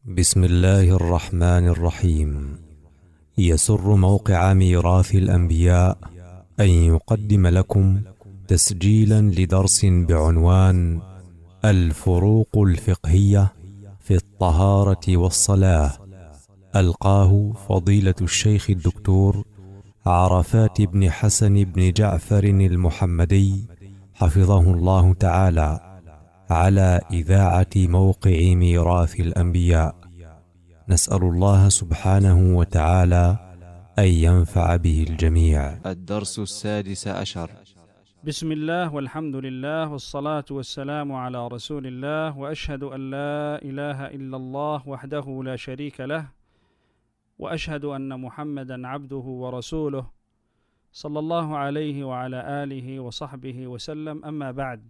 بسم الله الرحمن الرحيم. يسر موقع ميراث الأنبياء أن يقدم لكم تسجيلا لدرس بعنوان الفروق الفقهية في الطهارة والصلاة، ألقاه فضيلة الشيخ الدكتور عرفات بن حسن بن جعفر المحمدي حفظه الله تعالى على إذاعة موقع ميراث الأنبياء. نسأل الله سبحانه وتعالى أن ينفع به الجميع. الدرس السادس عشر. بسم الله والحمد لله والصلاة والسلام على رسول الله، وأشهد أن لا إله إلا الله وحده لا شريك له، وأشهد أن محمدا عبده ورسوله صلى الله عليه وعلى آله وصحبه وسلم. أما بعد،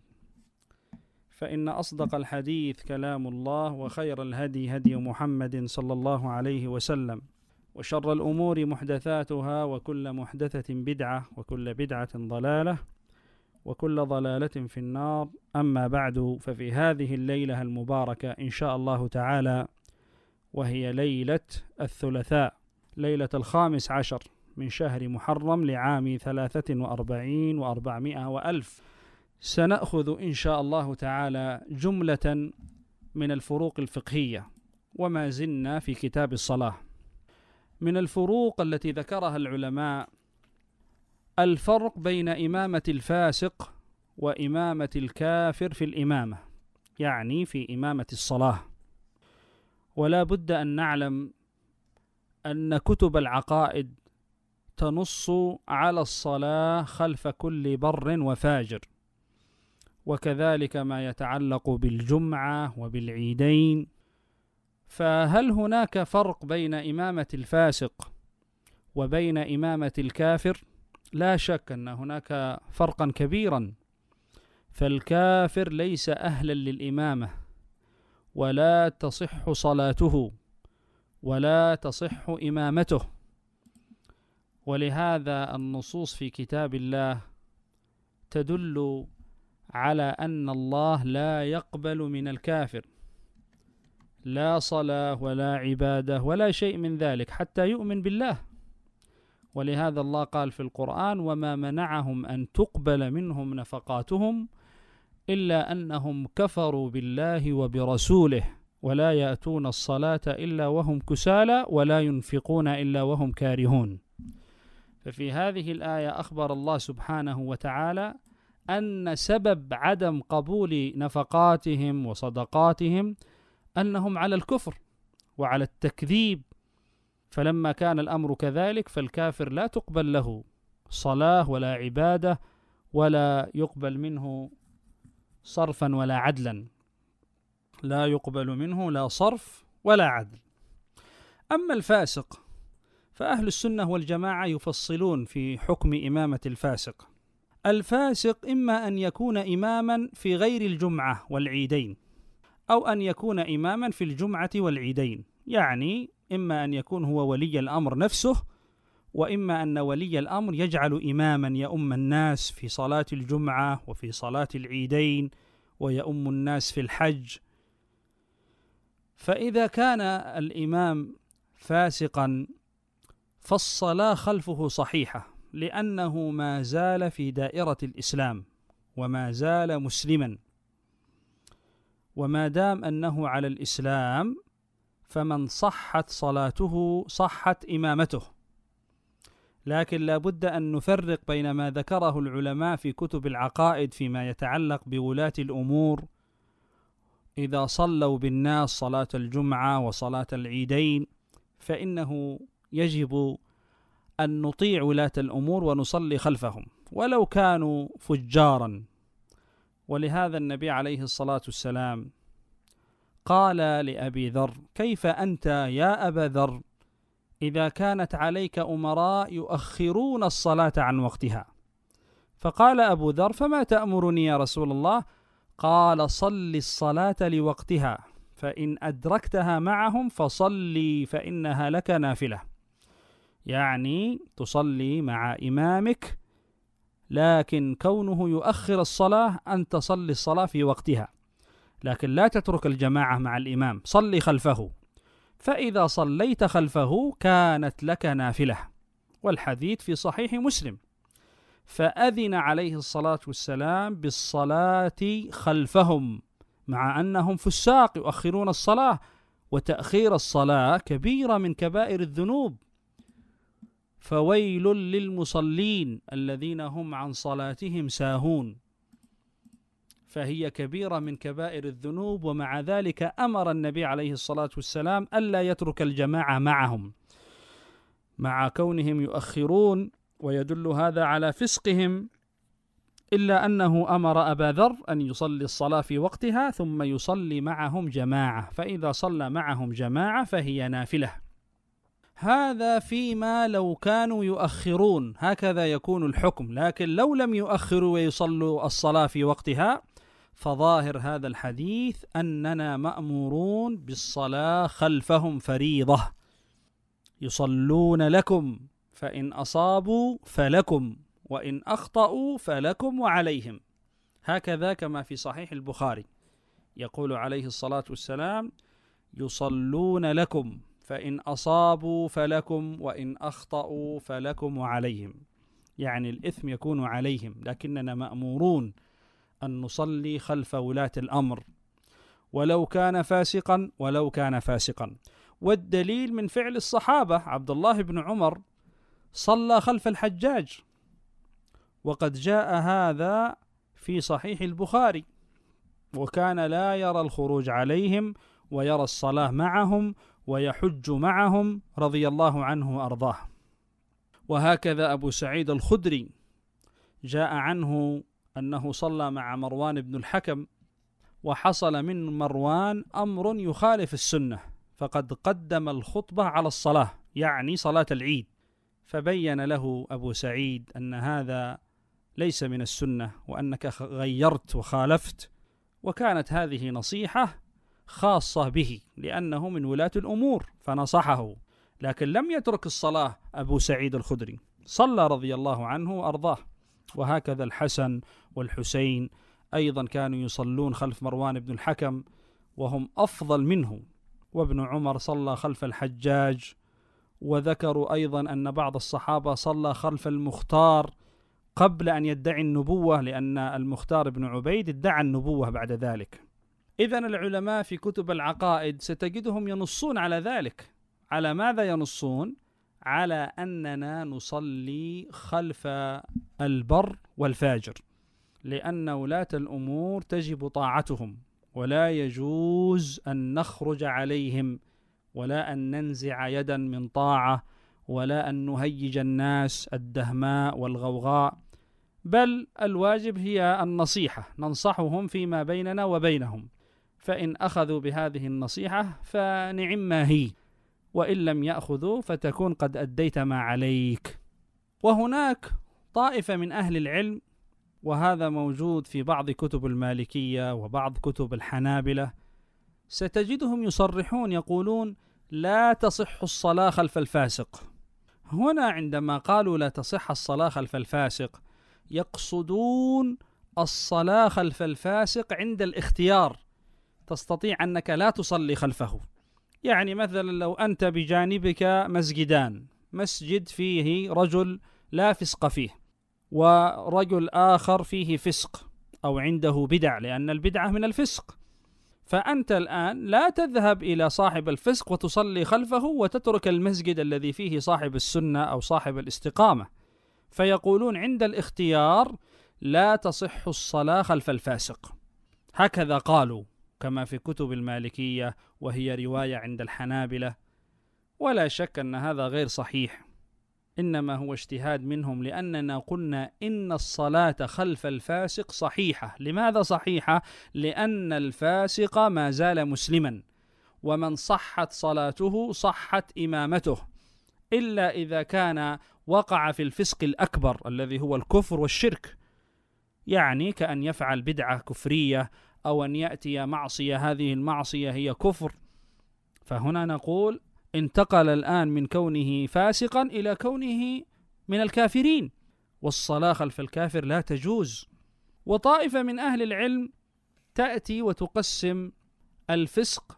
فإن أصدق الحديث كلام الله، وخير الهدي هدي محمد صلى الله عليه وسلم، وشر الأمور محدثاتها، وكل محدثة بدعة، وكل بدعة ضلالة، وكل ضلالة في النار. أما بعد، ففي هذه الليلة المباركة إن شاء الله تعالى، وهي ليلة الثلاثاء، ليلة 15 من شهر محرم لعام 43 و400 وألف، سنأخذ إن شاء الله تعالى جملة من الفروق الفقهية، وما زلنا في كتاب الصلاة. من الفروق التي ذكرها العلماء الفرق بين إمامة الفاسق وإمامة الكافر في الإمامة، يعني في إمامة الصلاة. ولا بد أن نعلم أن كتب العقائد تنص على الصلاة خلف كل بر وفاجر، وكذلك ما يتعلق بالجمعة وبالعيدين. فهل هناك فرق بين إمامة الفاسق وبين إمامة الكافر؟ لا شك أن هناك فرقا كبيرا، فالكافر ليس أهلا للإمامة، ولا تصح صلاته، ولا تصح إمامته. ولهذا النصوص في كتاب الله تدل على أن الله لا يقبل من الكافر لا صلاة ولا عبادة ولا شيء من ذلك حتى يؤمن بالله. ولهذا الله قال في القرآن: وما منعهم أن تقبل منهم نفقاتهم إلا أنهم كفروا بالله وبرسوله ولا يأتون الصلاة إلا وهم كسالى ولا ينفقون إلا وهم كارهون. ففي هذه الآية أخبر الله سبحانه وتعالى أن سبب عدم قبول نفقاتهم وصدقاتهم أنهم على الكفر وعلى التكذيب. فلما كان الأمر كذلك، فالكافر لا تقبل له صلاة ولا عبادة، ولا يقبل منه صرفا ولا عدلا، لا يقبل منه لا صرف ولا عدل. أما الفاسق فأهل السنة والجماعة يفصلون في حكم إمامة الفاسق. الفاسق إما أن يكون إماما في غير الجمعة والعيدين، أو أن يكون إماما في الجمعة والعيدين، يعني إما أن يكون هو ولي الأمر نفسه، وإما أن ولي الأمر يجعل إماما يؤم الناس في صلاة الجمعة وفي صلاة العيدين، ويؤم الناس في الحج. فإذا كان الإمام فاسقا فالصلاة خلفه صحيحة، لأنه ما زال في دائرة الإسلام وما زال مسلما، وما دام أنه على الإسلام فمن صحت صلاته صحت إمامته. لكن لا بد أن نفرق بين ما ذكره العلماء في كتب العقائد فيما يتعلق بولاة الأمور إذا صلوا بالناس صلاة الجمعة وصلاة العيدين، فإنه يجب أن نطيع ولاة الأمور ونصلي خلفهم ولو كانوا فجارا. ولهذا النبي عليه الصلاة والسلام قال لأبي ذر: كيف أنت يا أبا ذر إذا كانت عليك أمراء يؤخرون الصلاة عن وقتها؟ فقال أبو ذر: فما تأمرني يا رسول الله؟ قال: صل الصلاة لوقتها، فإن أدركتها معهم فصلي فإنها لك نافلة. يعني تصلي مع إمامك، لكن كونه يؤخر الصلاة أن تصلي الصلاة في وقتها، لكن لا تترك الجماعة مع الإمام، صلي خلفه. فإذا صليت خلفه كانت لك نافلة. والحديث في صحيح مسلم. فأذن عليه الصلاة والسلام بالصلاة خلفهم، مع أنهم فساق يؤخرون الصلاة، وتأخير الصلاة كبيرة من كبائر الذنوب. فويل للمصلين الذين هم عن صلاتهم ساهون، فهي كبيرة من كبائر الذنوب. ومع ذلك أمر النبي عليه الصلاة والسلام ألا يترك الجماعة معهم، مع كونهم يؤخرون، ويدل هذا على فسقهم، إلا أنه أمر أبا ذر أن يصلي الصلاة في وقتها ثم يصلي معهم جماعة، فإذا صلى معهم جماعة فهي نافلة. هذا فيما لو كانوا يؤخرون، هكذا يكون الحكم. لكن لو لم يؤخروا ويصلوا الصلاة في وقتها، فظاهر هذا الحديث أننا مأمورون بالصلاة خلفهم فريضة. يصلون لكم فإن أصابوا فلكم وإن أخطأوا فلكم وعليهم، هكذا كما في صحيح البخاري يقول عليه الصلاة والسلام: يصلون لكم فإن أصابوا فلكم وإن أخطأوا فلكم وعليهم، يعني الإثم يكون عليهم، لكننا مأمورون أن نصلي خلف ولاة الأمر ولو كان فاسقا. والدليل من فعل الصحابة. عبد الله بن عمر صلى خلف الحجاج، وقد جاء هذا في صحيح البخاري، وكان لا يرى الخروج عليهم ويرى الصلاة معهم ويحج معهم رضي الله عنه وأرضاه. وهكذا أبو سعيد الخدري جاء عنه أنه صلى مع مروان بن الحكم، وحصل من مروان أمر يخالف السنة، فقد قدم الخطبة على الصلاة، يعني صلاة العيد، فبين له أبو سعيد أن هذا ليس من السنة وأنك غيرت وخالفت، وكانت هذه نصيحة خاصة به لأنه من ولاة الأمور فنصحه، لكن لم يترك الصلاة أبو سعيد الخدري، صلى رضي الله عنه وأرضاه. وهكذا الحسن والحسين أيضا كانوا يصلون خلف مروان بن الحكم وهم أفضل منه. وابن عمر صلى خلف الحجاج. وذكروا أيضا أن بعض الصحابة صلى خلف المختار قبل أن يدعي النبوة، لأن المختار بن عبيد ادعى النبوة بعد ذلك. إذن العلماء في كتب العقائد ستجدهم ينصون على ذلك. على ماذا ينصون؟ على أننا نصلي خلف البر والفاجر، لأن ولاة الأمور تجب طاعتهم، ولا يجوز أن نخرج عليهم، ولا أن ننزع يدا من طاعة، ولا أن نهيج الناس الدهماء والغوغاء، بل الواجب هي النصيحة، ننصحهم فيما بيننا وبينهم، فإن أخذوا بهذه النصيحة فنعم ما هي، وإن لم يأخذوا فتكون قد أديت ما عليك. وهناك طائفة من أهل العلم، وهذا موجود في بعض كتب المالكية وبعض كتب الحنابلة، ستجدهم يصرحون يقولون لا تصح الصلاة خلف الفاسق. هنا عندما قالوا لا تصح الصلاة خلف الفاسق يقصدون الصلاة خلف الفاسق عند الاختيار، تستطيع أنك لا تصلي خلفه. يعني مثلا لو أنت بجانبك مسجدان، مسجد فيه رجل لا فسق فيه ورجل آخر فيه فسق أو عنده بدع، لأن البدعة من الفسق، فأنت الآن لا تذهب إلى صاحب الفسق وتصلي خلفه وتترك المسجد الذي فيه صاحب السنة أو صاحب الاستقامة، فيقولون عند الاختيار لا تصح الصلاة خلف الفاسق. هكذا قالوا كما في كتب المالكية، وهي رواية عند الحنابلة، ولا شك أن هذا غير صحيح، إنما هو اجتهاد منهم، لأننا قلنا إن الصلاة خلف الفاسق صحيحة. لماذا صحيحة؟ لأن الفاسق ما زال مسلما، ومن صحت صلاته صحت إمامته، إلا إذا كان وقع في الفسق الأكبر الذي هو الكفر والشرك، يعني كأن يفعل بدعة كفرية أو أن يأتي معصية هذه المعصية هي كفر، فهنا نقول انتقل الآن من كونه فاسقا إلى كونه من الكافرين، والصلاة خلف الكافر لا تجوز. وطائفة من أهل العلم تأتي وتقسم الفسق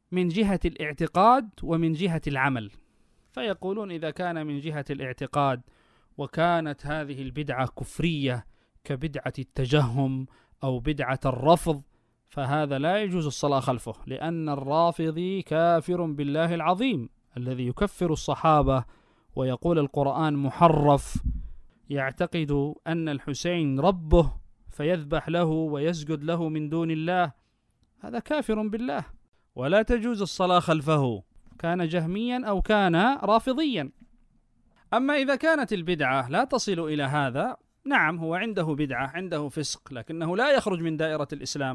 من جهة الاعتقاد ومن جهة العمل. فيقولون إذا كان من جهة الاعتقاد وكانت هذه البدعة كفرية كبدعة التجهم أو بدعة الرفض، فهذا لا يجوز الصلاة خلفه، لأن الرافضي كافر بالله العظيم الذي يكفر الصحابة ويقول القرآن محرف، يعتقد أن الحسين ربه فيذبح له ويسجد له من دون الله، هذا كافر بالله ولا تجوز الصلاة خلفه، كان جهميا أو كان رافضيا. أما إذا كانت البدعة لا تصل إلى هذا، نعم هو عنده بدعة، عنده فسق، لكنه لا يخرج من دائرة الإسلام،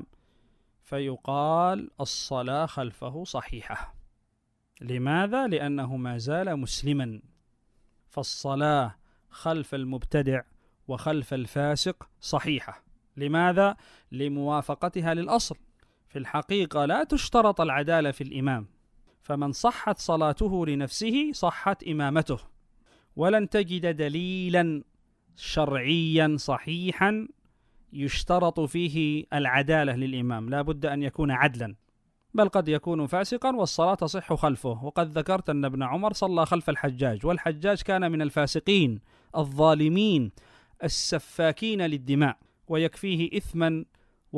فيقال الصلاة خلفه صحيحة. لماذا؟ لأنه ما زال مسلما. فالصلاة خلف المبتدع وخلف الفاسق صحيحة. لماذا؟ لموافقتها للأصل. في الحقيقة لا تشترط العدالة في الإمام، فمن صحت صلاته لنفسه صحت إمامته، ولن تجد دليلا شرعيا صحيحا يشترط فيه العدالة للإمام، لا بد أن يكون عدلا، بل قد يكون فاسقا والصلاة تصح خلفه. وقد ذكرت أن ابن عمر صلى خلف الحجاج، والحجاج كان من الفاسقين الظالمين السفاكين للدماء، ويكفيه إثما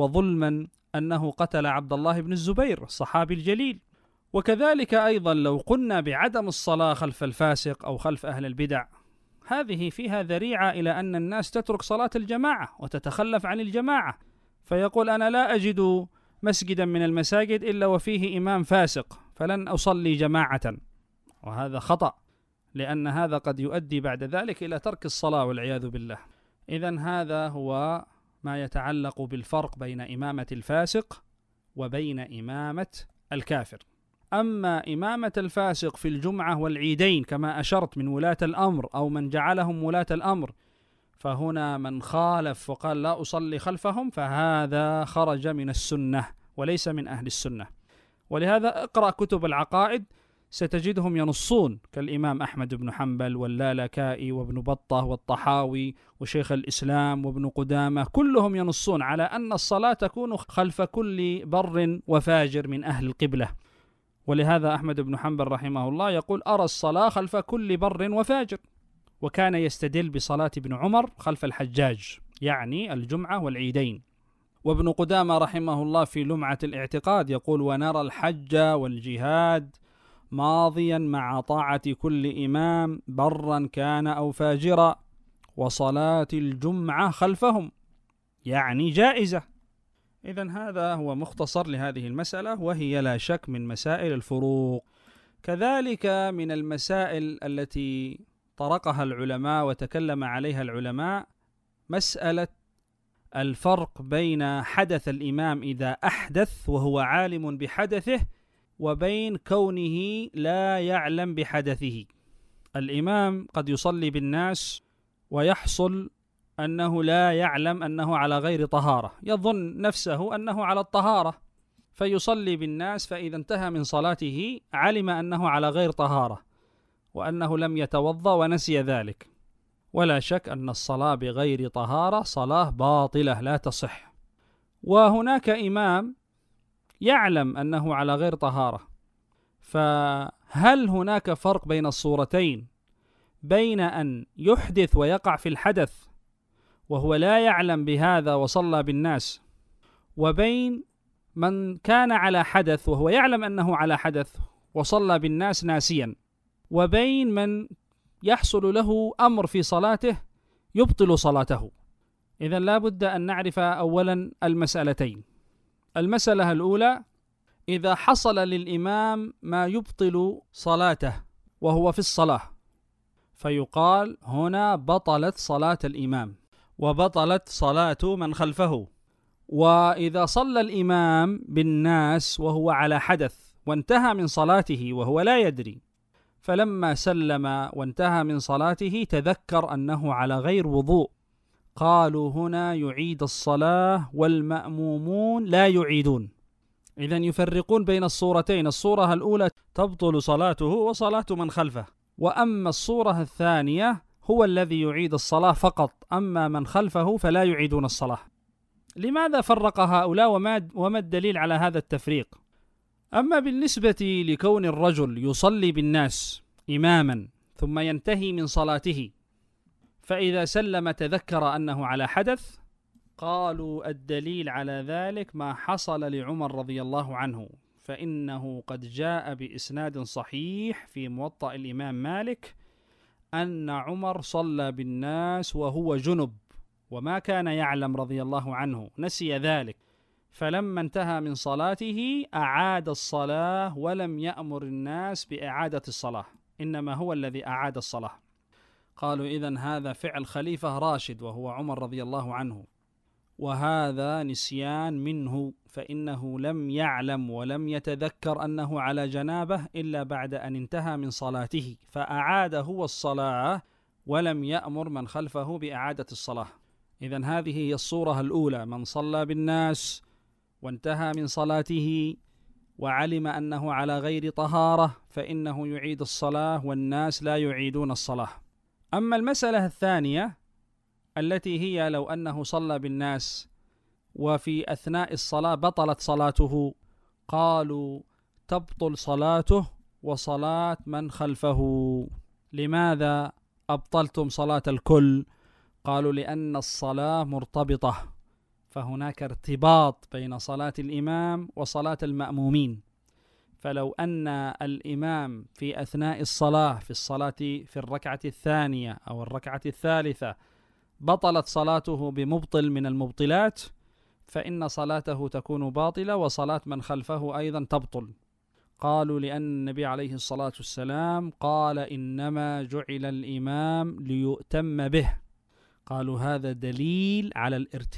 وظلما أنه قتل عبد الله بن الزبير الصحابي الجليل. وكذلك أيضا لو قلنا بعدم الصلاة خلف الفاسق أو خلف أهل البدع، هذه فيها ذريعة إلى أن الناس تترك صلاة الجماعة وتتخلف عن الجماعة، فيقول أنا لا أجد مسجدا من المساجد إلا وفيه إمام فاسق فلن أصلي جماعة، وهذا خطأ، لأن هذا قد يؤدي بعد ذلك إلى ترك الصلاة والعياذ بالله. إذن هذا هو ما يتعلق بالفرق بين إمامة الفاسق وبين إمامة الكافر. أما إمامة الفاسق في الجمعة والعيدين كما أشرت من ولاة الأمر أو من جعلهم ولاة الأمر، فهنا من خالف وقال لا أصلي خلفهم فهذا خرج من السنة وليس من أهل السنة. ولهذا اقرأ كتب العقائد ستجدهم ينصون، كالإمام أحمد بن حنبل واللالكائي وابن بطة والطحاوي وشيخ الإسلام وابن قدامة، كلهم ينصون على أن الصلاة تكون خلف كل بر وفاجر من أهل القبلة. ولهذا أحمد بن حنبل رحمه الله يقول أرى الصلاة خلف كل بر وفاجر، وكان يستدل بصلاة ابن عمر خلف الحجاج، يعني الجمعة والعيدين. وابن قدامة رحمه الله في لمعة الاعتقاد يقول ونرى الحج والجهاد ماضيا مع طاعة كل إمام برا كان أو فاجرا، وصلاة الجمعة خلفهم يعني جائزة. إذن هذا هو مختصر لهذه المسألة، وهي لا شك من مسائل الفروق. كذلك من المسائل التي طرقها العلماء وتكلم عليها العلماء مسألة الفرق بين حدث الإمام إذا أحدث وهو عالم بحدثه وبين كونه لا يعلم بحدثه. الإمام قد يصلي بالناس ويحصل أنه لا يعلم أنه على غير طهارة، يظن نفسه أنه على الطهارة فيصلي بالناس، فإذا انتهى من صلاته علم أنه على غير طهارة وأنه لم يتوضأ ونسي ذلك. ولا شك أن الصلاة بغير طهارة صلاة باطلة لا تصح. وهناك إمام يعلم أنه على غير طهارة، فهل هناك فرق بين الصورتين، بين أن يحدث ويقع في الحدث وهو لا يعلم بهذا وصلى بالناس، وبين من كان على حدث وهو يعلم أنه على حدث وصلى بالناس ناسيا، وبين من يحصل له أمر في صلاته يبطل صلاته؟ إذن لا بد أن نعرف أولا المسألتين. المسألة الأولى، إذا حصل للإمام ما يبطل صلاته وهو في الصلاة، فيقال هنا بطلت صلاة الإمام وبطلت صلاة من خلفه. وإذا صلى الإمام بالناس وهو على حدث وانتهى من صلاته وهو لا يدري، فلما سلم وانتهى من صلاته تذكر أنه على غير وضوء، قالوا هنا يعيد الصلاة والمأمومون لا يعيدون. إذن يفرقون بين الصورتين، الصورة الأولى تبطل صلاته وصلاة من خلفه، وأما الصورة الثانية هو الذي يعيد الصلاة فقط، أما من خلفه فلا يعيدون الصلاة. لماذا فرق هؤلاء وما الدليل على هذا التفريق؟ أما بالنسبة لكون الرجل يصلي بالناس إماما ثم ينتهي من صلاته فإذا سلم تذكر أنه على حدث، قالوا الدليل على ذلك ما حصل لعمر رضي الله عنه، فإنه قد جاء بإسناد صحيح في موطأ الإمام مالك أن عمر صلى بالناس وهو جنب وما كان يعلم رضي الله عنه، نسي ذلك، فلما انتهى من صلاته أعاد الصلاة ولم يأمر الناس بإعادة الصلاة، إنما هو الذي أعاد الصلاة. قالوا إذن هذا فعل خليفة راشد وهو عمر رضي الله عنه، وهذا نسيان منه، فإنه لم يعلم ولم يتذكر أنه على جنابه إلا بعد أن انتهى من صلاته، فأعاد هو الصلاة ولم يأمر من خلفه بإعادة الصلاة. إذن هذه هي الصورة الأولى: من صلى بالناس وانتهى من صلاته وعلم أنه على غير طهارة فإنه يعيد الصلاة والناس لا يعيدون الصلاة. أما المسألة الثانية التي هي لو أنه صلى بالناس وفي أثناء الصلاة بطلت صلاته، قالوا تبطل صلاته وصلاة من خلفه. لماذا أبطلتم صلاة الكل؟ قالوا لأن الصلاة مرتبطة، فهناك ارتباط بين صلاة الإمام وصلاة المأمومين، فلو أن الإمام في أثناء الصلاة في الركعة الثانية أو الركعة الثالثة بطلت صلاته بمبطل من المبطلات فإن صلاته تكون باطلة وصلاة من خلفه أيضا تبطل. قالوا لأن النبي عليه الصلاة والسلام قال إنما جعل الإمام ليؤتم به. قالوا هذا دليل على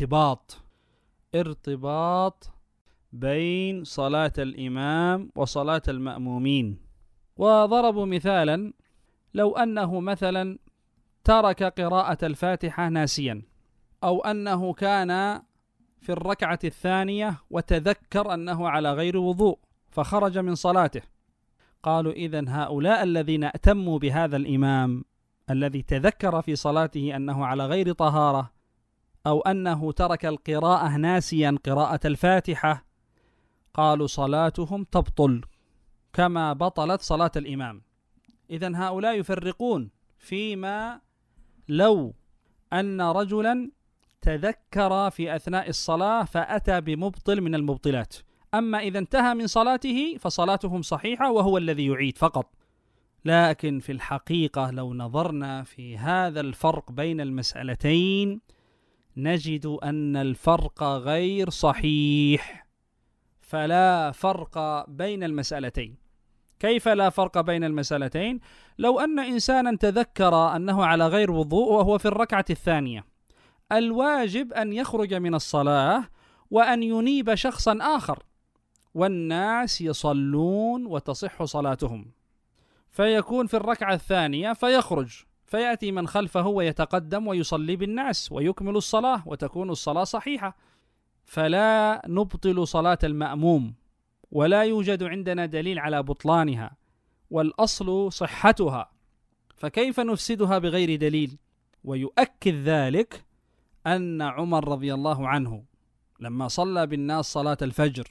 ارتباط بين صلاة الإمام وصلاة المأمومين. وضربوا مثالا: لو أنه مثلا ترك قراءة الفاتحة ناسيا، أو أنه كان في الركعة الثانية وتذكر أنه على غير وضوء فخرج من صلاته، قالوا إذن هؤلاء الذين ائتموا بهذا الإمام الذي تذكر في صلاته أنه على غير طهارة أو أنه ترك القراءة ناسيا قراءة الفاتحة، قالوا صلاتهم تبطل كما بطلت صلاة الإمام. إذن هؤلاء يفرقون فيما لو أن رجلا تذكر في أثناء الصلاة فأتى بمبطل من المبطلات، أما إذا انتهى من صلاته فصلاتهم صحيحة وهو الذي يعيد فقط. لكن في الحقيقة لو نظرنا في هذا الفرق بين المسألتين نجد أن الفرق غير صحيح، فلا فرق بين المسألتين. كيف لا فرق بين المسألتين؟ لو أن إنسانا تذكر أنه على غير وضوء وهو في الركعة الثانية، الواجب أن يخرج من الصلاة وأن ينيب شخصا آخر، والناس يصلون وتصح صلاتهم، فيكون في الركعة الثانية فيخرج فيأتي من خلفه ويتقدم ويصلي بالناس ويكمل الصلاة وتكون الصلاة صحيحة، فلا نبطل صلاة المأموم، ولا يوجد عندنا دليل على بطلانها، والأصل صحتها، فكيف نفسدها بغير دليل؟ ويؤكد ذلك أن عمر رضي الله عنه لما صلى بالناس صلاة الفجر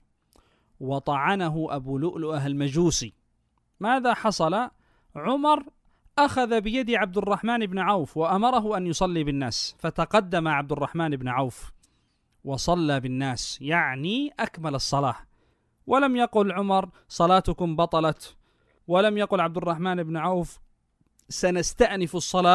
وطعنه أبو لؤلؤة المجوسي، ماذا حصل؟ عمر أخذ بيد عبد الرحمن بن عوف وأمره أن يصلي بالناس، فتقدم عبد الرحمن بن عوف وصلى بالناس، يعني أكمل الصلاة، ولم يقل عمر صلاتكم بطلت، ولم يقل عبد الرحمن بن عوف سنستأنف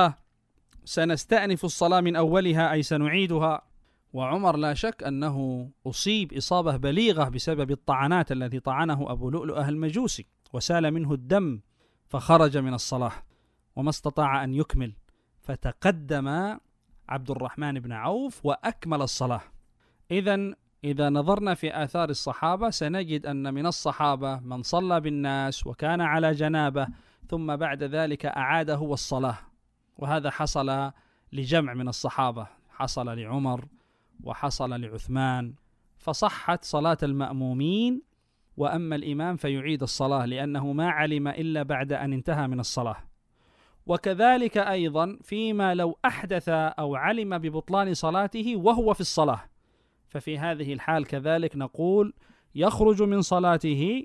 الصلاة من أولها أي سنعيدها. وعمر لا شك أنه أصيب إصابة بليغة بسبب الطعنات التي طعنه أبو لؤلؤة المجوسي، وسال منه الدم فخرج من الصلاة وما استطاع أن يكمل، فتقدم عبد الرحمن بن عوف وأكمل الصلاة. إذا نظرنا في آثار الصحابة سنجد أن من الصحابة من صلى بالناس وكان على جنابه ثم بعد ذلك أعاد هو الصلاة، وهذا حصل لجمع من الصحابة، حصل لعمر وحصل لعثمان، فصحت صلاة المأمومين، وأما الإمام فيعيد الصلاة لأنه ما علم إلا بعد أن انتهى من الصلاة. وكذلك أيضا فيما لو أحدث أو علم ببطلان صلاته وهو في الصلاة، ففي هذه الحال كذلك نقول يخرج من صلاته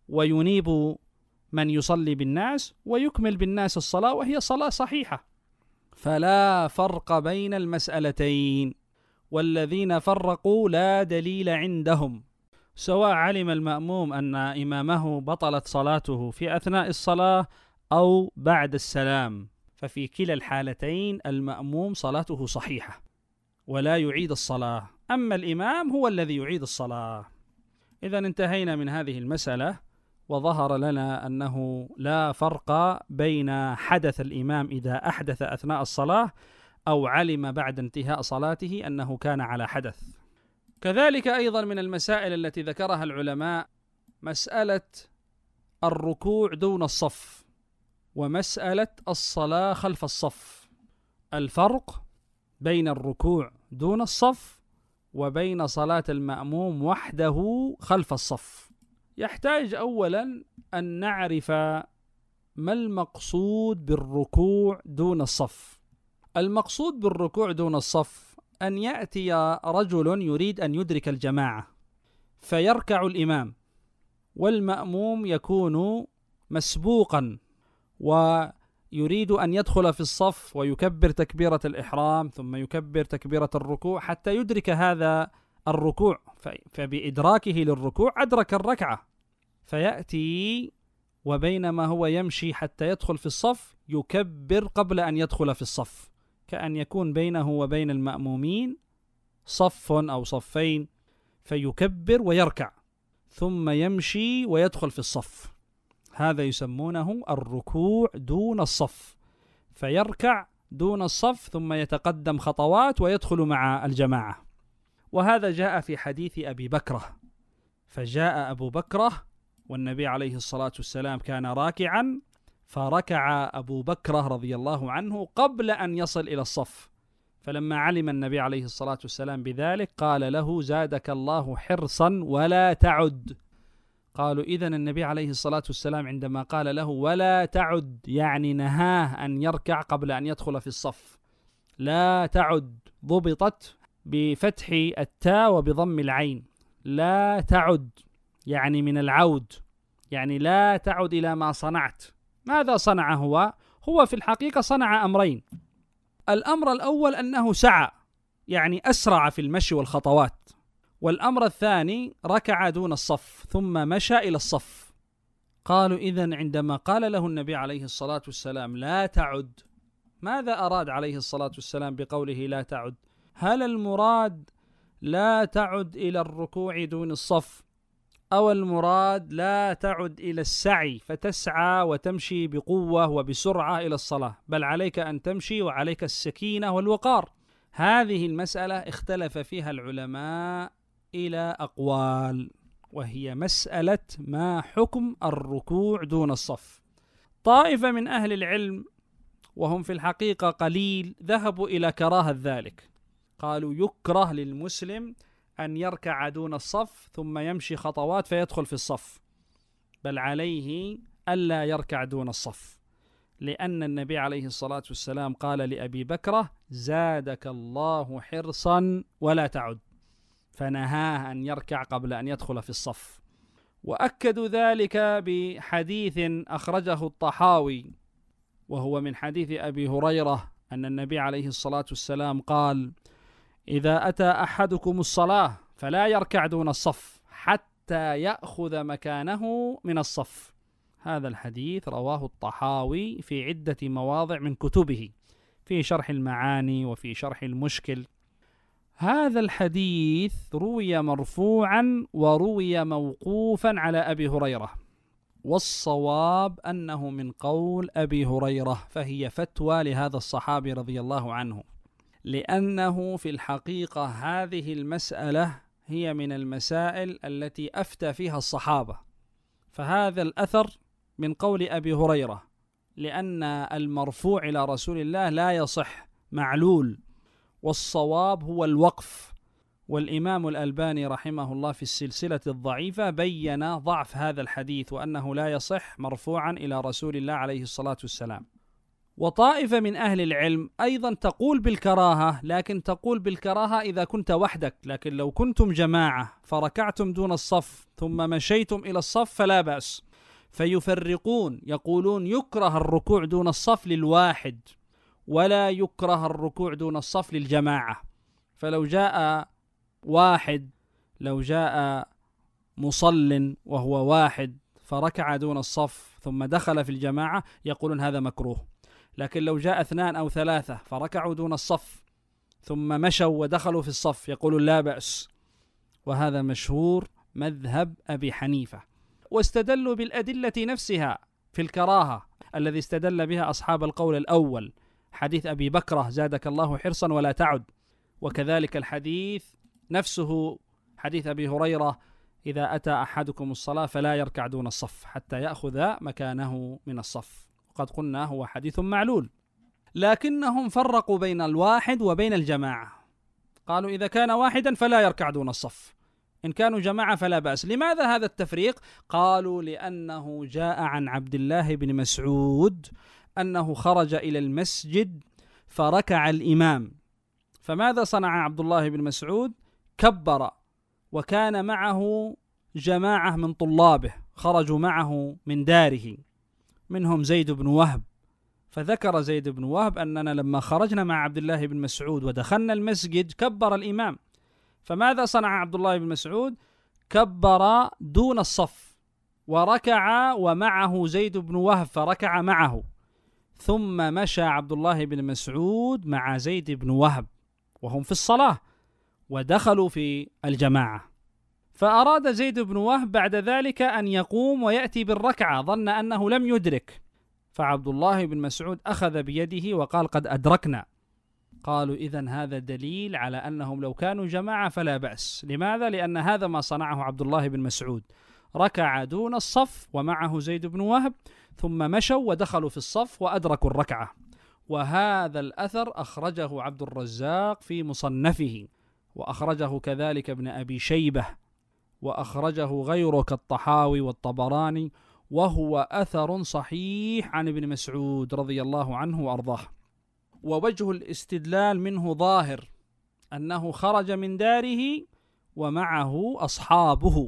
وينيب من يصلي بالناس ويكمل بالناس الصلاة وهي صلاة صحيحة. فلا فرق بين المسألتين، والذين فرقوا لا دليل عندهم، سواء علم المأموم أن إمامه بطلت صلاته في أثناء الصلاة أو بعد السلام، ففي كلا الحالتين المأموم صلاته صحيحة ولا يعيد الصلاة، أما الإمام هو الذي يعيد الصلاة. إذا انتهينا من هذه المسألة، وظهر لنا أنه لا فرق بين حدث الإمام إذا أحدث أثناء الصلاة أو علم بعد انتهاء صلاته أنه كان على حدث. كذلك أيضا من المسائل التي ذكرها العلماء مسألة الركوع دون الصف ومسألة الصلاة خلف الصف. الفرق بين الركوع دون الصف وبين صلاة المأموم وحده خلف الصف. يحتاج أولا أن نعرف ما المقصود بالركوع دون الصف. المقصود بالركوع دون الصف أن يأتي رجل يريد أن يدرك الجماعة فيركع الإمام، والمأموم يكون مسبوقا ويريد أن يدخل في الصف ويكبر تكبيرة الإحرام ثم يكبر تكبيرة الركوع حتى يدرك هذا الركوع، فبإدراكه للركوع أدرك الركعة، فيأتي وبينما هو يمشي حتى يدخل في الصف يكبر قبل أن يدخل في الصف، كأن يكون بينه وبين المأمومين صف أو صفين، فيكبر ويركع ثم يمشي ويدخل في الصف. هذا يسمونه الركوع دون الصف، فيركع دون الصف ثم يتقدم خطوات ويدخل مع الجماعة. وهذا جاء في حديث أبي بكرة، فجاء أبو بكرة والنبي عليه الصلاة والسلام كان راكعا، فركع أبو بكرة رضي الله عنه قبل أن يصل إلى الصف، فلما علم النبي عليه الصلاة والسلام بذلك قال له: زادك الله حرصا ولا تعد. قالوا: إذن النبي عليه الصلاة والسلام عندما قال له ولا تعد يعني نهاه أن يركع قبل أن يدخل في الصف. لا تعد ضبطت بفتح التاء وبضم العين، لا تعد يعني من العود، يعني لا تعد إلى ما صنعت. ماذا صنع هو؟ هو في الحقيقة صنع أمرين. الأمر الأول أنه سعى، يعني أسرع في المشي والخطوات، والأمر الثاني ركع دون الصف ثم مشى إلى الصف. قالوا: إذن عندما قال له النبي عليه الصلاة والسلام لا تعد، ماذا أراد عليه الصلاة والسلام بقوله لا تعد؟ هل المراد لا تعد إلى الركوع دون الصف، أو المراد لا تعد إلى السعي فتسعى وتمشي بقوة وبسرعة إلى الصلاة، بل عليك أن تمشي وعليك السكينة والوقار؟ هذه المسألة اختلف فيها العلماء إلى أقوال، وهي مسألة ما حكم الركوع دون الصف. طائفة من أهل العلم وهم في الحقيقة قليل ذهبوا إلى كراهة ذلك، قالوا يكره للمسلم أن يركع دون الصف ثم يمشي خطوات فيدخل في الصف، بل عليه ألا يركع دون الصف، لأن النبي عليه الصلاة والسلام قال لأبي بكرة: زادك الله حرصا ولا تعد، فنهاه أن يركع قبل أن يدخل في الصف. وأكدوا ذلك بحديث أخرجه الطحاوي، وهو من حديث أبي هريرة أن النبي عليه الصلاة والسلام قال: إذا أتى أحدكم الصلاة فلا يركع دون الصف حتى يأخذ مكانه من الصف. هذا الحديث رواه الطحاوي في عدة مواضع من كتبه، في شرح المعاني وفي شرح المشكل. هذا الحديث روي مرفوعا وروي موقوفا على أبي هريرة، والصواب أنه من قول أبي هريرة، فهي فتوى لهذا الصحابي رضي الله عنه، لأنه في الحقيقة هذه المسألة هي من المسائل التي أفتى فيها الصحابة، فهذا الأثر من قول أبي هريرة، لأن المرفوع إلى رسول الله لا يصح، معلول، والصواب هو الوقف. والإمام الألباني رحمه الله في السلسلة الضعيفة بين ضعف هذا الحديث وأنه لا يصح مرفوعا إلى رسول الله عليه الصلاة والسلام. وطائفة من أهل العلم أيضا تقول بالكراهة، لكن تقول بالكراهة إذا كنت وحدك، لكن لو كنتم جماعة فركعتم دون الصف ثم مشيتم إلى الصف فلا بأس. فيفرقون، يقولون يكره الركوع دون الصف للواحد ولا يكره الركوع دون الصف للجماعة. فلو جاء واحد، لو جاء مصل وهو واحد فركع دون الصف ثم دخل في الجماعة يقولون هذا مكروه. لكن لو جاء 2 أو 3 فركعوا دون الصف ثم مشوا ودخلوا في الصف يقولون لا بأس. وهذا مشهور مذهب أبي حنيفة. واستدلوا بالأدلة نفسها في الكراهة الذي استدل بها أصحاب القول الأول، حديث أبي بكرة زادك الله حرصا ولا تعد، وكذلك الحديث نفسه حديث أبي هريرة إذا أتى أحدكم الصلاة فلا يركع دون الصف حتى يأخذ مكانه من الصف. وقد قلنا هو حديث معلول، لكنهم فرقوا بين الواحد وبين الجماعة. قالوا إذا كان واحدا فلا يركع دون الصف، إن كانوا جماعة فلا بأس. لماذا هذا التفريق؟ قالوا لأنه جاء عن عبد الله بن مسعود أنه خرج إلى المسجد فركع الإمام، فماذا صنع عبد الله بن مسعود؟ كبر، وكان معه جماعة من طلابه خرجوا معه من داره، منهم زيد بن وهب. فذكر زيد بن وهب أننا لما خرجنا مع عبد الله بن مسعود ودخلنا المسجد كبر الإمام. فماذا صنع عبد الله بن مسعود؟ كبر دون الصف وركع ومعه زيد بن وهب فركع معه، ثم مشى عبد الله بن مسعود مع زيد بن وهب وهم في الصلاة ودخلوا في الجماعة. فأراد زيد بن وهب بعد ذلك أن يقوم ويأتي بالركعة، ظن أنه لم يدرك، فعبد الله بن مسعود أخذ بيده وقال قد أدركنا. قالوا إذن هذا دليل على أنهم لو كانوا جماعة فلا بأس. لماذا؟ لأن هذا ما صنعه عبد الله بن مسعود، ركع دون الصف ومعه زيد بن وهب ثم مشوا ودخلوا في الصف وأدركوا الركعة. وهذا الأثر أخرجه عبد الرزاق في مصنفه، وأخرجه كذلك ابن أبي شيبة، وأخرجه غيره كالطحاوي والطبراني، وهو أثر صحيح عن ابن مسعود رضي الله عنه وأرضاه. ووجه الاستدلال منه ظاهر، أنه خرج من داره ومعه أصحابه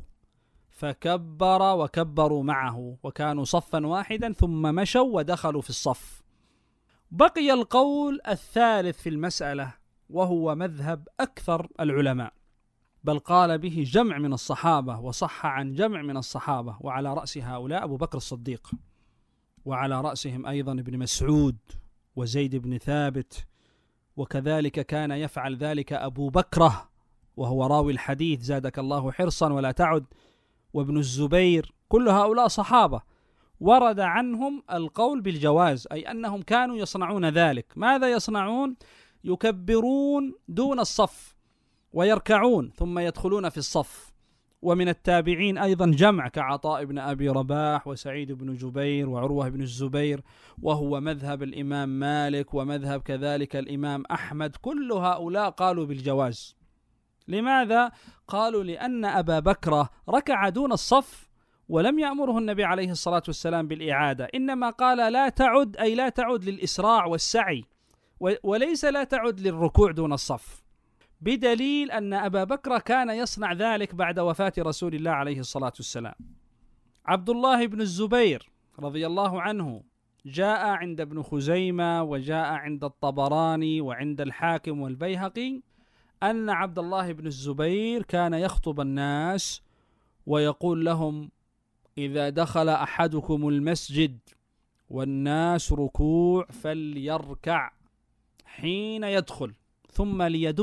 فكبر وكبروا معه وكانوا صفا واحدا ثم مشوا ودخلوا في الصف. بقي القول الثالث في المسألة وهو مذهب أكثر العلماء، بل قال به جمع من الصحابة وصح عن جمع من الصحابة، وعلى رأس هؤلاء أبو بكر الصديق، وعلى رأسهم أيضا ابن مسعود وزيد بن ثابت، وكذلك كان يفعل ذلك أبو بكرة وهو راوي الحديث زادك الله حرصا ولا تعد، وابن الزبير، كل هؤلاء صحابة ورد عنهم القول بالجواز، أي أنهم كانوا يصنعون ذلك. ماذا يصنعون؟ يكبرون دون الصف ويركعون ثم يدخلون في الصف. ومن التابعين أيضا جمع كعطاء بن أبي رباح وسعيد بن جبير وعروة بن الزبير، وهو مذهب الإمام مالك ومذهب كذلك الإمام أحمد. كل هؤلاء قالوا بالجواز. لماذا؟ قالوا لأن أبا بكر ركع دون الصف ولم يأمره النبي عليه الصلاة والسلام بالإعادة، إنما قال لا تعد، أي لا تعد للإسراع والسعي، وليس لا تعد للركوع دون الصف، بدليل أن أبا بكر كان يصنع ذلك بعد وفاة رسول الله عليه الصلاة والسلام. عبد الله بن الزبير رضي الله عنه جاء عند ابن خزيمة وجاء عند الطبراني وعند الحاكم والبيهقي أن عبد الله بن الزبير كان يخطب الناس ويقول لهم إذا دخل أحدكم المسجد والناس ركوع فليركع حين يدخل ثم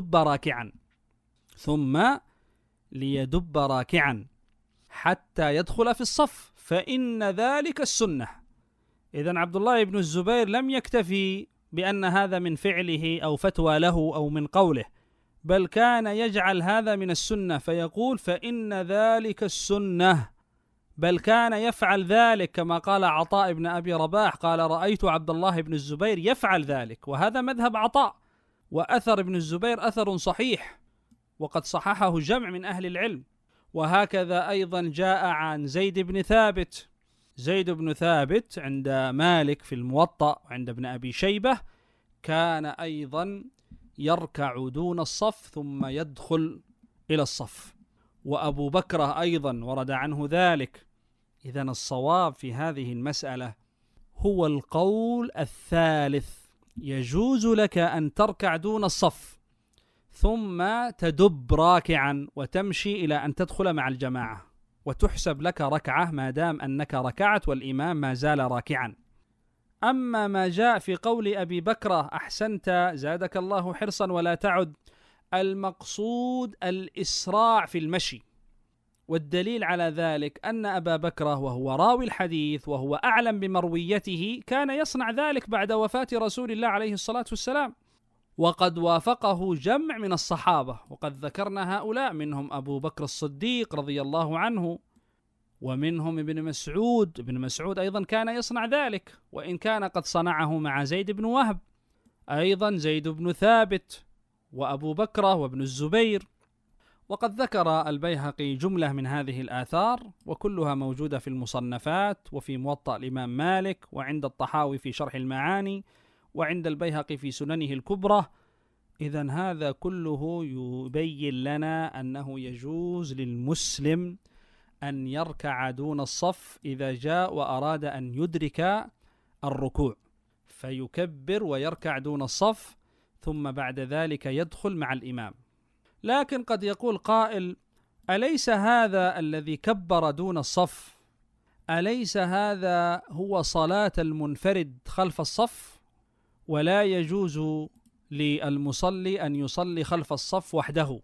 ليدب راكعا حتى يدخل في الصف فإن ذلك السنة. إذن عبد الله بن الزبير لم يكتفي بأن هذا من فعله أو فتوى له أو من قوله، بل كان يجعل هذا من السنة فيقول فإن ذلك السنة، بل كان يفعل ذلك كما قال عطاء بن أبي رباح قال رأيت عبد الله بن الزبير يفعل ذلك. وهذا مذهب عطاء، وأثر ابن الزبير أثر صحيح وقد صححه جمع من أهل العلم. وهكذا أيضا جاء عن زيد بن ثابت زيد بن ثابت عند مالك في الموطأ وعند ابن أبي شيبة كان أيضا يركع دون الصف ثم يدخل إلى الصف، وأبو بكر أيضا ورد عنه ذلك. إذن الصواب في هذه المسألة هو القول الثالث، يجوز لك أن تركع دون الصف ثم تدب راكعا وتمشي إلى أن تدخل مع الجماعة، وتحسب لك ركعة ما دام أنك ركعت والإمام ما زال راكعا. أما ما جاء في قول أبي بكر أحسنت زادك الله حرصا ولا تعد، المقصود الإسراع في المشي، والدليل على ذلك أن أبا بكر وهو راوي الحديث وهو أعلم بمرويته كان يصنع ذلك بعد وفاة رسول الله عليه الصلاة والسلام، وقد وافقه جمع من الصحابة، وقد ذكرنا هؤلاء، منهم أبو بكر الصديق رضي الله عنه، ومنهم ابن مسعود. ابن مسعود أيضا كان يصنع ذلك، وإن كان قد صنعه مع زيد بن وهب، أيضا زيد بن ثابت وأبو بكر وابن الزبير. وقد ذكر البيهقي جملة من هذه الآثار، وكلها موجودة في المصنفات وفي موطأ الإمام مالك، وعند الطحاوي في شرح المعاني، وعند البيهقي في سننه الكبرى. إذن هذا كله يبين لنا أنه يجوز للمسلم أن يركع دون الصف إذا جاء وأراد أن يدرك الركوع، فيكبر ويركع دون الصف ثم بعد ذلك يدخل مع الإمام. لكن قد يقول قائل: أليس هذا الذي كبر دون الصف أليس هذا هو صلاة المنفرد خلف الصف؟ ولا يجوز للمصلي أن يصلي خلف الصف وحده.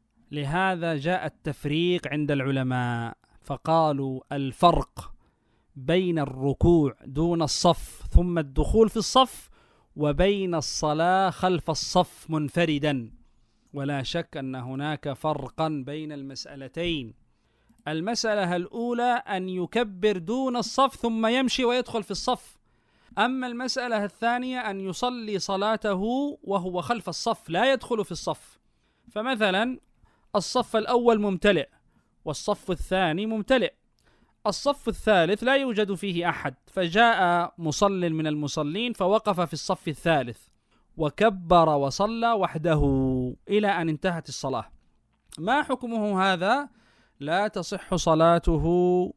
لهذا جاء التفريق عند العلماء، فقالوا الفرق بين الركوع دون الصف ثم الدخول في الصف وبين الصلاة خلف الصف منفردا. ولا شك أن هناك فرقا بين المسألتين. المسألة الأولى أن يكبر دون الصف ثم يمشي ويدخل في الصف، أما المسألة الثانية أن يصلي صلاته وهو خلف الصف لا يدخل في الصف. فمثلا الصف الأول ممتلئ والصف الثاني ممتلئ، الصف الثالث لا يوجد فيه أحد، فجاء مصل من المصلين فوقف في الصف الثالث وكبر وصلى وحده إلى أن انتهت الصلاة. ما حكمه هذا؟ لا تصح صلاته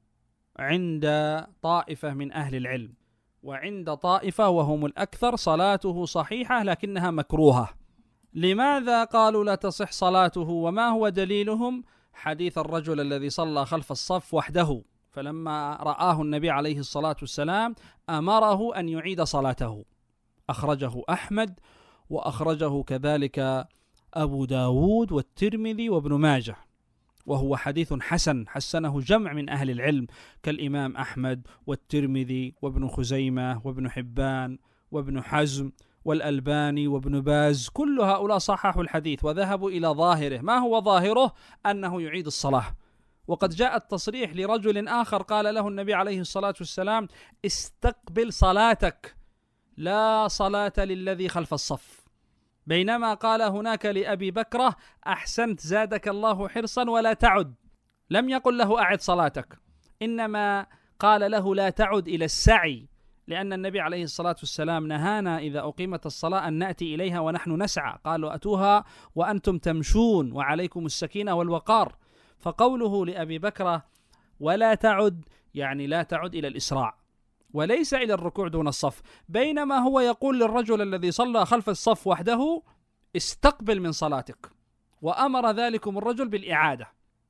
عند طائفة من أهل العلم، وعند طائفة وهم الأكثر صلاته صحيحة لكنها مكروهة. لماذا قالوا لا تصح صلاته؟ وما هو دليلهم؟ حديث الرجل الذي صلى خلف الصف وحده، فلما رآه النبي عليه الصلاة والسلام أمره أن يعيد صلاته، أخرجه أحمد وأخرجه كذلك أبو داود والترمذي وابن ماجه، وهو حديث حسن حسنه جمع من أهل العلم كالإمام أحمد والترمذي وابن خزيمة وابن حبان وابن حزم والألباني وابن باز، كل هؤلاء صححوا الحديث وذهبوا إلى ظاهره. ما هو ظاهره؟ أنه يعيد الصلاة. وقد جاء التصريح لرجل آخر قال له النبي عليه الصلاة والسلام: استقبل صلاتك، لا صلاة للذي خلف الصف. بينما قال هناك لأبي بكرة: أحسنت زادك الله حرصا ولا تعد، لم يقل له أعد صلاتك، إنما قال له لا تعد إلى السعي، لأن النبي عليه الصلاة والسلام نهانا إذا أقيمت الصلاة أن نأتي إليها ونحن نسعى، قالوا أتوها وأنتم تمشون وعليكم السكينة والوقار. فقوله لأبي بكرة ولا تعد يعني لا تعد إلى الإسراع وليس إلى الركوع دون الصف، بينما هو يقول للرجل الذي صلى خلف الصف وحده: استقبل من صلاتك، وأمر ذلكم الرجل بالإعادة.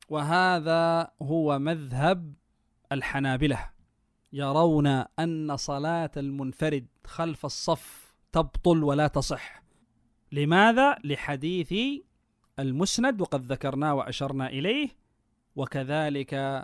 وهذا هو مذهب الحنابلة، يرون أن صلاة المنفرد خلف الصف تبطل ولا تصح. لماذا؟ لحديث المسند وقد ذكرناه وأشرنا إليه، وكذلك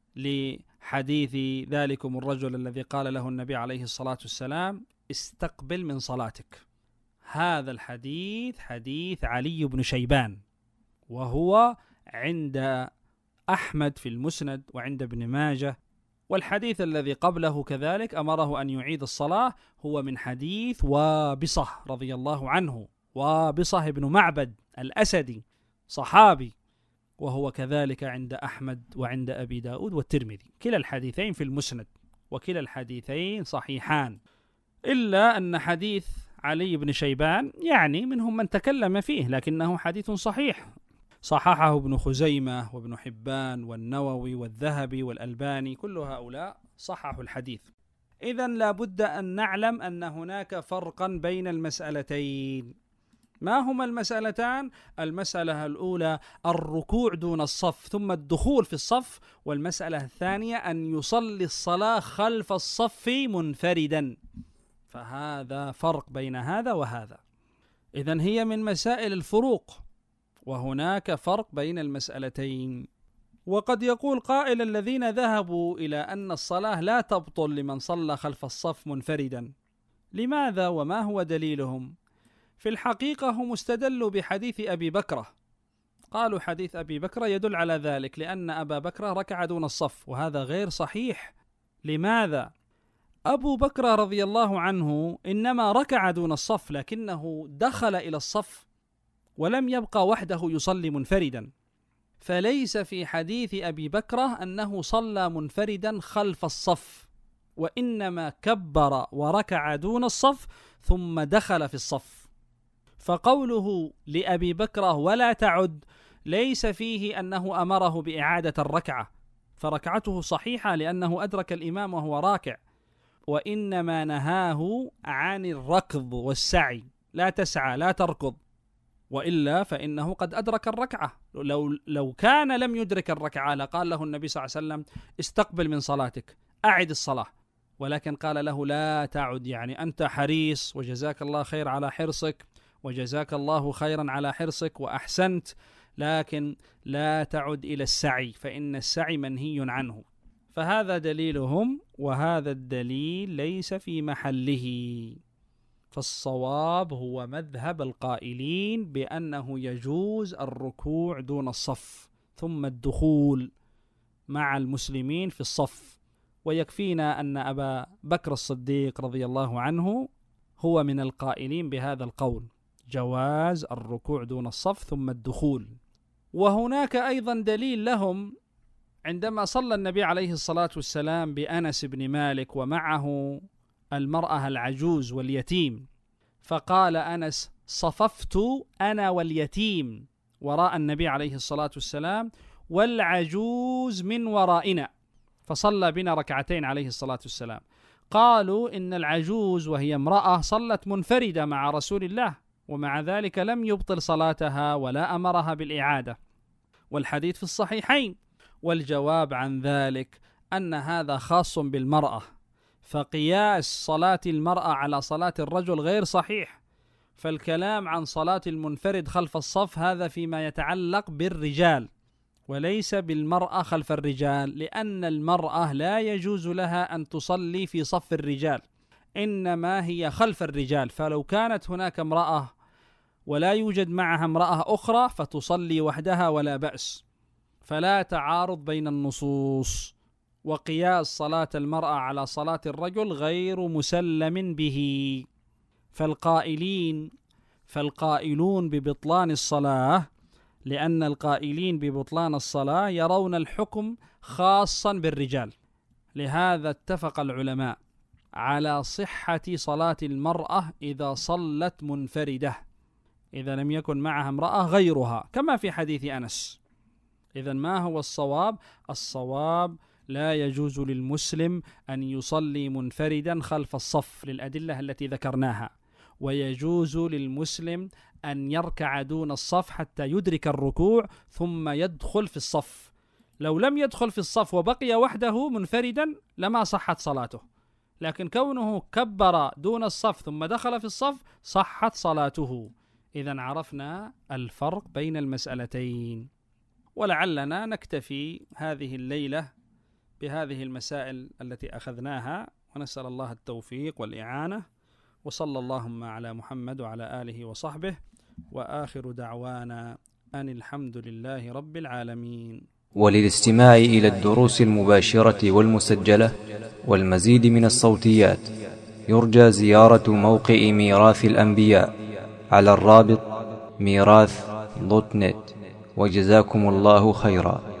لحديث ذلكم الرجل الذي قال له النبي عليه الصلاة والسلام: استقبل من صلاتك. هذا الحديث حديث علي بن شيبان، وهو عند أحمد في المسند وعند ابن ماجه. والحديث الذي قبله كذلك أمره أن يعيد الصلاة، هو من حديث وابصة رضي الله عنه، وابصة بن معبد الأسدي صحابي، وهو كذلك عند أحمد وعند أبي داود والترمذي، كلا الحديثين في المسند، وكلا الحديثين صحيحان، إلا أن حديث علي بن شيبان يعني منهم من تكلم فيه، لكنه حديث صحيح، صححه ابن خزيمة وابن حبان والنووي والذهبي والألباني، كل هؤلاء صححوا الحديث. إذن لا بد أن نعلم أن هناك فرقا بين المسألتين. ما هما المسألتان؟ المسألة الأولى الركوع دون الصف ثم الدخول في الصف، والمسألة الثانية أن يصلي الصلاة خلف الصف منفردا، فهذا فرق بين هذا وهذا. إذن هي من مسائل الفروق، وهناك فرق بين المسألتين. وقد يقول قائل الذين ذهبوا إلى أن الصلاة لا تبطل لمن صلى خلف الصف منفردا، لماذا وما هو دليلهم؟ في الحقيقة هم استدلوا بحديث أبي بكرة، قالوا حديث أبي بكرة يدل على ذلك، لأن أبا بكرة ركع دون الصف، وهذا غير صحيح. لماذا؟ أبو بكر رضي الله عنه إنما ركع دون الصف، لكنه دخل إلى الصف ولم يبقى وحده يصلي منفردا، فليس في حديث أبي بكرة أنه صلى منفردا خلف الصف، وإنما كبر وركع دون الصف ثم دخل في الصف. فقوله لأبي بكرة ولا تعد ليس فيه أنه أمره بإعادة الركعة، فركعته صحيحة لأنه أدرك الإمام وهو راكع، وإنما نهاه عن الركض والسعي، لا تسعى لا تركض، وإلا فإنه قد أدرك الركعة. لو كان لم يدرك الركعة لقال له النبي صلى الله عليه وسلم استقبل من صلاتك، أعد الصلاة، ولكن قال له لا تعد، يعني أنت حريص وجزاك الله خير على حرصك، وجزاك الله خيرا على حرصك وأحسنت، لكن لا تعد إلى السعي فإن السعي منهي عنه. فهذا دليلهم، وهذا الدليل ليس في محله. فالصواب هو مذهب القائلين بأنه يجوز الركوع دون الصف ثم الدخول مع المسلمين في الصف، ويكفينا أن أبا بكر الصديق رضي الله عنه هو من القائلين بهذا القول، جواز الركوع دون الصف ثم الدخول. وهناك أيضا دليل لهم عندما صلى النبي عليه الصلاة والسلام بأنس بن مالك ومعه المرأة العجوز واليتيم، فقال أنس صففت أنا واليتيم وراء النبي عليه الصلاة والسلام والعجوز من ورائنا، فصلى بنا ركعتين عليه الصلاة والسلام. قالوا إن العجوز وهي امرأة صلت منفردة مع رسول الله، ومع ذلك لم يبطل صلاتها ولا أمرها بالإعادة، والحديث في الصحيحين. والجواب عن ذلك أن هذا خاص بالمرأة، فقياس صلاة المرأة على صلاة الرجل غير صحيح، فالكلام عن صلاة المنفرد خلف الصف هذا فيما يتعلق بالرجال وليس بالمرأة خلف الرجال، لأن المرأة لا يجوز لها أن تصلي في صف الرجال، إنما هي خلف الرجال، فلو كانت هناك امرأة ولا يوجد معها امرأة أخرى فتصلي وحدها ولا بأس، فلا تعارض بين النصوص. وقياس صلاة المرأة على صلاة الرجل غير مسلم به. فالقائلون ببطلان الصلاة، لأن القائلين ببطلان الصلاة يرون الحكم خاصا بالرجال، لهذا اتفق العلماء على صحة صلاة المرأة إذا صلت منفردة، إذا لم يكن معها امرأة غيرها، كما في حديث أنس. إذا ما هو الصواب؟ الصواب لا يجوز للمسلم أن يصلي منفردا خلف الصف للأدلة التي ذكرناها، ويجوز للمسلم أن يركع دون الصف حتى يدرك الركوع ثم يدخل في الصف. لو لم يدخل في الصف وبقي وحده منفردا لما صحت صلاته، لكن كونه كبر دون الصف ثم دخل في الصف صحت صلاته. إذن عرفنا الفرق بين المسألتين، ولعلنا نكتفي هذه الليلة بهذه المسائل التي أخذناها، ونسأل الله التوفيق والإعانة، وصلى اللهم على محمد وعلى آله وصحبه، وآخر دعوانا أن الحمد لله رب العالمين. وللاستماع إلى الدروس المباشرة والمسجلة والمزيد من الصوتيات يرجى زيارة موقع ميراث الأنبياء على الرابط ميراث.net. وجزاكم الله خيرا.